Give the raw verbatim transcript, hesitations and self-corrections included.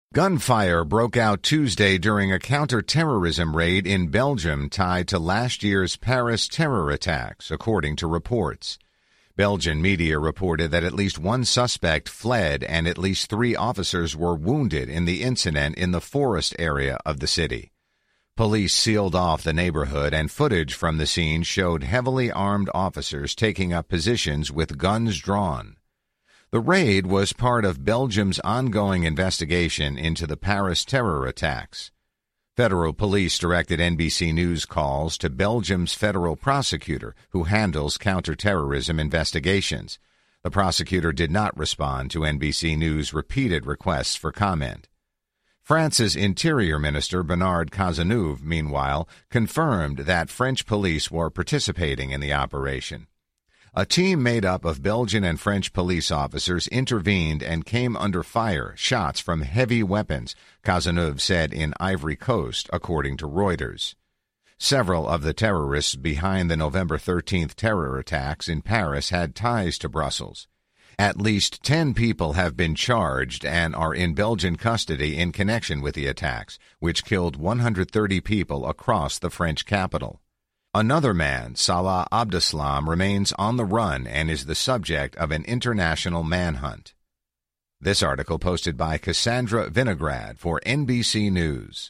Gunfire broke out Tuesday during a counter-terrorism raid in Belgium tied to last year's Paris terror attacks, according to reports. Belgian media reported that at least one suspect fled and at least three officers were wounded in the incident in the forest area of the city. Police sealed off the neighborhood, and footage from the scene showed heavily armed officers taking up positions with guns drawn. The raid was part of Belgium's ongoing investigation into the Paris terror attacks. Federal police directed N B C News calls to Belgium's federal prosecutor, who handles counterterrorism investigations. The prosecutor did not respond to N B C News' repeated requests for comment. France's Interior Minister Bernard Cazeneuve, meanwhile, confirmed that French police were participating in the operation. A team made up of Belgian and French police officers intervened and came under fire, shots from heavy weapons, Cazeneuve said in Ivory Coast, according to Reuters. Several of the terrorists behind the November thirteenth terror attacks in Paris had ties to Brussels. At least ten people have been charged and are in Belgian custody in connection with the attacks, which killed one hundred thirty people across the French capital. Another man, Salah Abdeslam, remains on the run and is the subject of an international manhunt. This article posted by Cassandra Vinograd for N B C News.